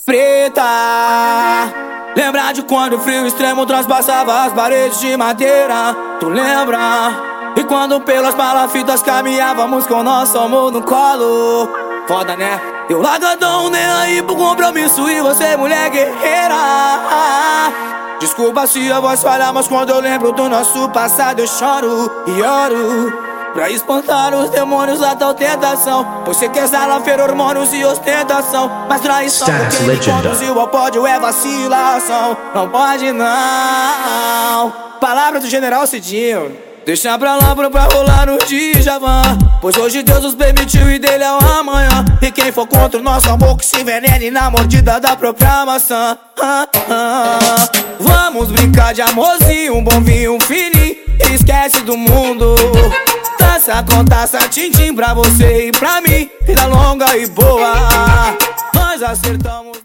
preta. Lembra de quando o frio extremo transpassava as paredes de madeira? Tu lembra? E quando pelas palafitas caminhávamos com nosso amor no colo? Foda, né? Eu largadão, nem aí pro compromisso, e você mulher guerreira. Desculpa se a voz falha, mas quando eu lembro do nosso passado eu choro e oro pra espantar os demônios da tal tentação. Você quer salafeira, hormônios e ostentação, mas traição porque me conduziu ao pódio é vacilação. Não pode não. Palavra do General Cidinho. Deixa pra lá pra rolar no Djavan, pois hoje Deus nos permitiu e dele é o amanhã. E quem for contra o nosso amor que se envenene na mordida da própria maçã. Vamos brincar de amorzinho, um bom vinho, um fininho, esquece do mundo. Taça com taça, tim-tim pra você e pra mim, vida longa e boa. Nós acertamos.